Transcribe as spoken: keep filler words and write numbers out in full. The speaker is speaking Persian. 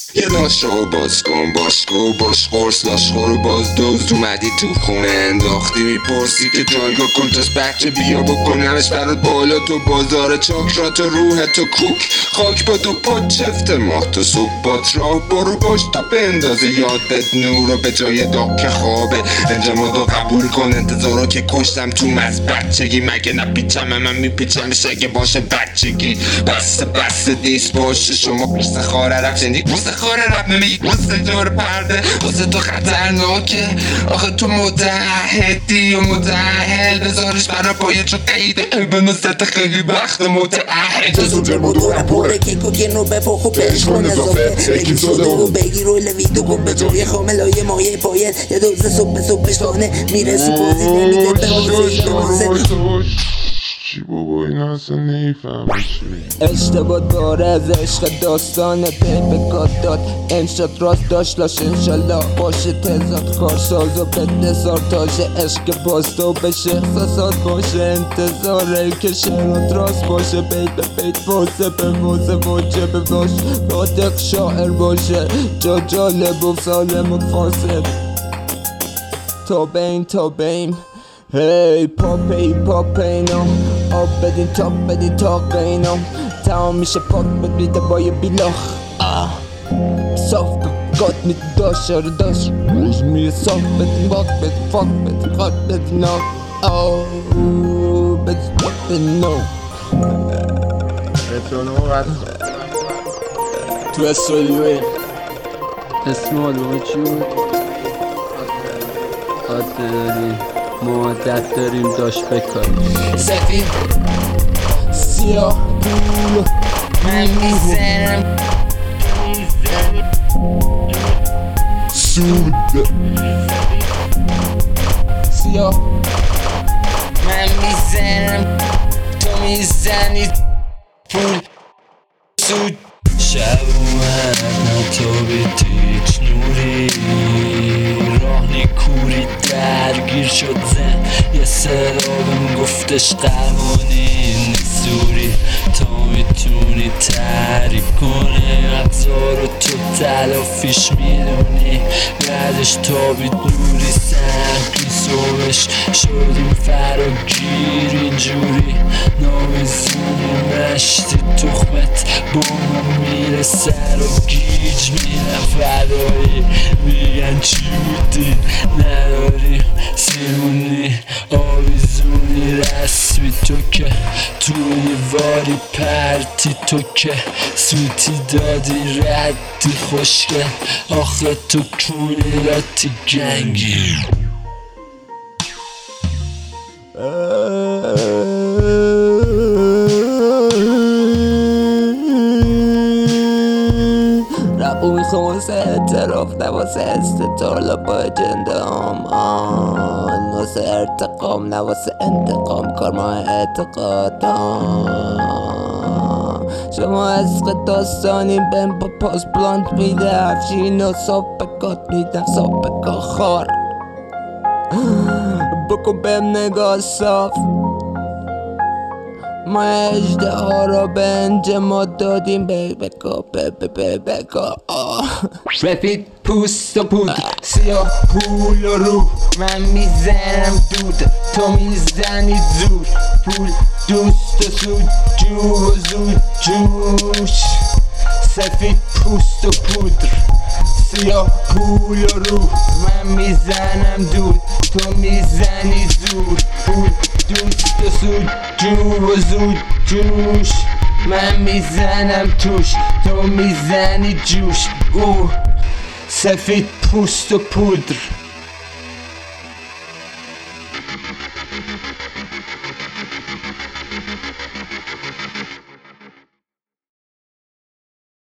یه ناشو باز کن باشکو باش قرص لاشخور باز دوز اومدی تو خونه انداختی میپرسی که جایگاه کنتاس بچه بیا بکنمش برات بالا تو بازار چاکرات روح تو کوک خاک با دو پا چفت ماه تو صبح بات راه برو باش تا بندازه یاد بد نور و به جای داغ که خوابه انجام رو قبول کن انتظارو که کشتم تو مز بچگی مگه نپیچم من میپیچمش اگه باشه بچگی بسته بسته دیست باشه شما پرسه خاره رفت شنی پرسه خاره رفت نمیگی پرسه جور پرده واسه تو خطرناکه آخه تو متعهدی و متعهل بذارش برا پایه چو قیده به نزدت خیلی وقت متعهد جزو جرم دورم پره کیکو گنو بپا خوب بهش کن اضافه یکی صده و بگیر و لویدو کن به جای خاملای مایه پایه یه دوزه صبح صبح شانه میرسی بازی نمیده به حوزه دوزه چی بابا اینا اصلا نیفهمه چی میگه اشتباه داره از عشق داستان پی بکات داد انشاد راست داشت لاش انشالله باشه تزاد کارساز و بده تاشه عشق باستو بشه احساسات باشه انتظاره که شعرات راست باشه بیت به بیت واسه به واسه واجه به باش رادق شاعر باشه جا جالب و سالم و فاسد تا بین تا بین هی پاپی پاپینم آب بدین تاپ بدین تاق بینم تمام میشه پاک بد بیده با یه بیلاخ صاف بگات میده داشت رو داشت روز میره صاف بدین باک بدین فاک بدین خاک بدین آق آو بدین باک بدین نو تو استودیوی اسم آلبوم چی بود؟ عادت داریم ما عادت داریم داشت بکاریم سفید سیاه بولو من میزنم سود سیاه من میزنم تو میزنی پول سود شب اومد نتابید هیچ نوری راه نیکوری درگیر شد زن یه صدا بهم گفتش قوانین سوری تا میتونی تعریف کنی ابزار تو تلافیش میدونی بعدش تابید نوری سرکی صبحش شدیم فراگیر اینجوری نامیزونی مشتی تخمت با من میره سر و گیج میرم فدایی میگن چی بودی نداریم سیمونی آویزونی رسمی تو که توی واری پرتی تو که سوتی دادی ردی خوشگل آخه تو کونی راتی گنگی ربو میخوام واسه اعتراف نه واسه استطالا با اجنده آمان واسه ارتقام نه واسه انتقام کار ما اعتقادام شما عشق داستانیم بهم با پاس بلانت میده افشین و صاف بکات میدم صاف بکا خار بکن بهم نگاه صاف ما اجده ها را به انجماد دادیم بی بکا بی بی بی بکا رفید پوست و پود سیاه پول و روح من میزنم دود تو میزنی زود پول دوست و سود جو و زود جوش سفید پوست و پودر سیاه پول و روح من میزنم دود تو میزنی زود پول دوست و سود جو و زود جوش من میزنم توش تو میزنی جوش او سفید پوست و پودر